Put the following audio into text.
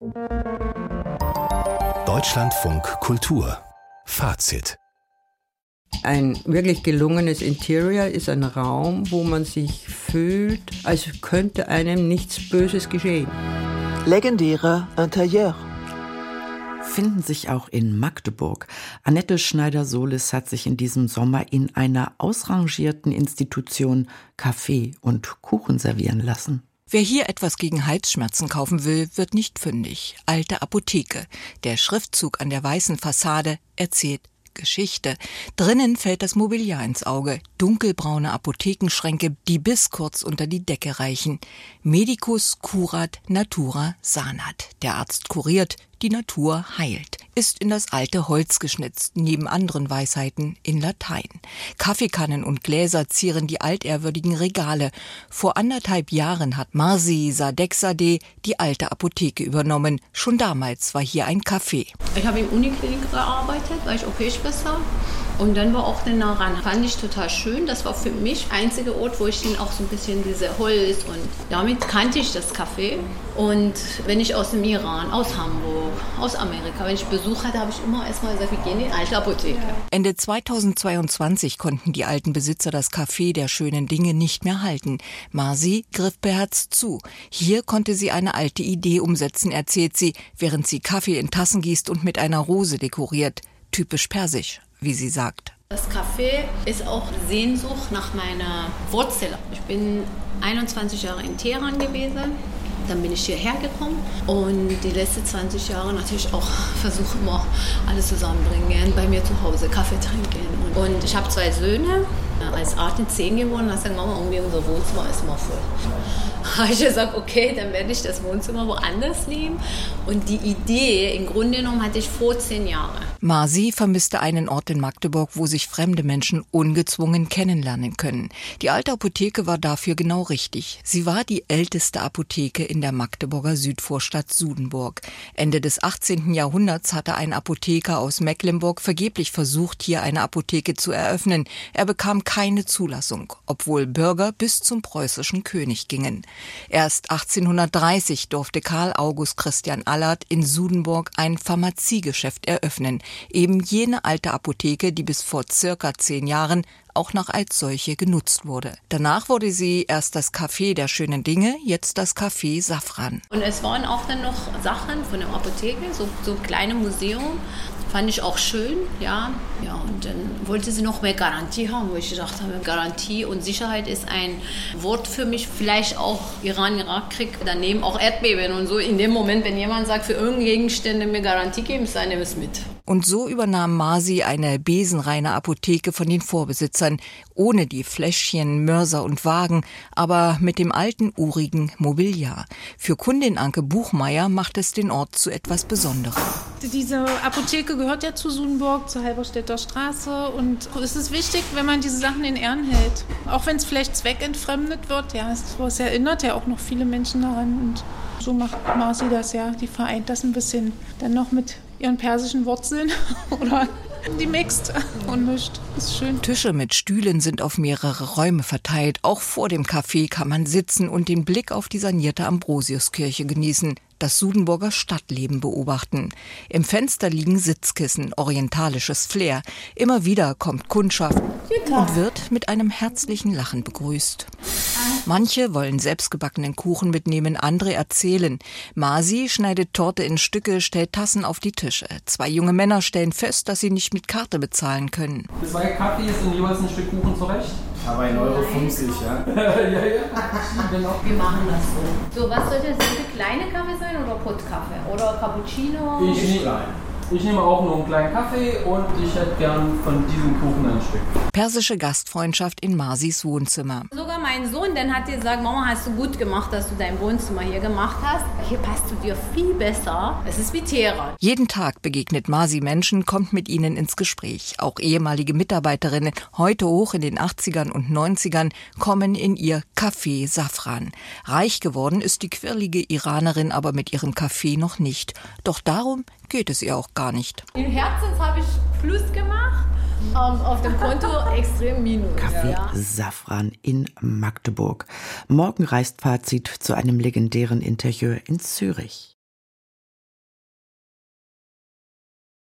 Deutschlandfunk Kultur Fazit. Ein wirklich gelungenes Interior ist ein Raum, wo man sich fühlt, als könnte einem nichts Böses geschehen. Legendäre Interieur. Finden sich auch in Magdeburg. Annette Schneider-Solis hat sich in diesem Sommer in einer ausrangierten Institution Kaffee und Kuchen servieren lassen. Wer hier etwas gegen Halsschmerzen kaufen will, wird nicht fündig. Alte Apotheke. Der Schriftzug an der weißen Fassade erzählt Geschichte. Drinnen fällt das Mobiliar ins Auge. Dunkelbraune Apothekenschränke, die bis kurz unter die Decke reichen. Medicus curat natura sanat. Der Arzt kuriert, die Natur heilt. Ist in das alte Holz geschnitzt, neben anderen Weisheiten in Latein. Kaffeekannen und Gläser zieren die altehrwürdigen Regale. Vor 1,5 Jahren hat Marzi Sadegzadeh die alte Apotheke übernommen. Schon damals war hier ein Café. Ich habe im Uniklinik gearbeitet, war ich OP-Schwester. Und dann war auch der nah ran. Fand ich total schön. Das war für mich der einzige Ort, wo ich dann auch so ein bisschen diese Holz und damit kannte ich das Café. Und wenn ich aus dem Iran, aus Hamburg, aus Amerika, wenn ich Besuch hatte, habe ich immer erstmal gesagt, wir gehen in die alte Apotheke. Ende 2022 konnten die alten Besitzer das Café der schönen Dinge nicht mehr halten. Marzi griff beherzt zu. Hier konnte sie eine alte Idee umsetzen, erzählt sie, während sie Kaffee in Tassen gießt und mit einer Rose dekoriert. Typisch persisch, wie sie sagt. Das Café ist auch Sehnsucht nach meiner Wurzel. Ich bin 21 Jahre in Teheran gewesen. Dann bin ich hierher gekommen und die letzten 20 Jahre natürlich auch versuche immer alles zusammenbringen, bei mir zu Hause Kaffee trinken. Und ich habe 2 Söhne, als Artin 10 geworden, da sagt Mama, irgendwie unser Wohnzimmer ist immer voll. Da habe ich gesagt, okay, dann werde ich das Wohnzimmer woanders nehmen. Und die Idee, im Grunde genommen, hatte ich vor 10 Jahren. Marzi vermisste einen Ort in Magdeburg, wo sich fremde Menschen ungezwungen kennenlernen können. Die alte Apotheke war dafür genau richtig. Sie war die älteste Apotheke in der Magdeburger Südvorstadt Sudenburg. Ende des 18. Jahrhunderts hatte ein Apotheker aus Mecklenburg vergeblich versucht, hier eine Apotheke zu eröffnen. Er bekam keine Zulassung, obwohl Bürger bis zum preußischen König gingen. Erst 1830 durfte Karl August Christian Allard in Sudenburg ein Pharmaziegeschäft eröffnen. Eben jene alte Apotheke, die bis vor circa 10 Jahren auch noch als solche genutzt wurde. Danach wurde sie erst das Café der schönen Dinge, jetzt das Café Safran. Und es waren auch dann noch Sachen von der Apotheke, so kleine Museum. Fand ich auch schön, ja. Ja, und dann wollte sie noch mehr Garantie haben, wo ich gedacht habe, Garantie und Sicherheit ist ein Wort für mich. Vielleicht auch Iran-Irak-Krieg, daneben auch Erdbeben und so. In dem Moment, wenn jemand sagt, für irgendeine Gegenstände mir Garantie geben, dann nehme ich es mit. Und so übernahm Marzi eine besenreine Apotheke von den Vorbesitzern, ohne die Fläschchen, Mörser und Wagen, aber mit dem alten, urigen Mobiliar. Für Kundin Anke Buchmeier macht es den Ort zu etwas Besonderem. Diese Apotheke gehört ja zu Sudenburg, zur Halberstädter Straße, und es ist wichtig, wenn man diese Sachen in Ehren hält. Auch wenn es vielleicht zweckentfremdet wird, ja, es erinnert ja auch noch viele Menschen daran, und so macht Marzi das ja, die vereint das ein bisschen dann noch mit ihren persischen Wurzeln oder die mixt und mischt. Das ist schön. Tische mit Stühlen sind auf mehrere Räume verteilt. Auch vor dem Café kann man sitzen und den Blick auf die sanierte Ambrosiuskirche genießen, das Sudenburger Stadtleben beobachten. Im Fenster liegen Sitzkissen, orientalisches Flair. Immer wieder kommt Kundschaft und wird mit einem herzlichen Lachen begrüßt. Manche wollen selbstgebackenen Kuchen mitnehmen, andere erzählen. Marzi schneidet Torte in Stücke, stellt Tassen auf die Tische. 2 junge Männer stellen fest, dass sie nicht mit Karte bezahlen können. 2 Kaffees und jeweils ein Stück Kuchen zurecht. Aber 1,50 €, ja? Ja. Genau. Wir machen das so. So, was soll das? Soll der kleine Kaffee sein oder Puttkaffee? Oder Cappuccino? Ich nehme auch nur einen kleinen Kaffee und ich hätte gern von diesem Kuchen ein Stück. Persische Gastfreundschaft in Marzis Wohnzimmer. Sogar mein Sohn, dann hat gesagt, Mama, hast du gut gemacht, dass du dein Wohnzimmer hier gemacht hast. Hier passt du dir viel besser. Es ist wie Teheran. Jeden Tag begegnet Marzi Menschen, kommt mit ihnen ins Gespräch. Auch ehemalige Mitarbeiterinnen, heute hoch in den 80ern und 90ern, kommen in ihr Café Safran. Reich geworden ist die quirlige Iranerin aber mit ihrem Café noch nicht. Doch darum geht es ihr auch gar nicht. Im Herzen habe ich Plus gemacht, auf dem Konto extrem Minus. Café Safran in Magdeburg. Morgen reist Fazit zu einem legendären Interieur in Zürich.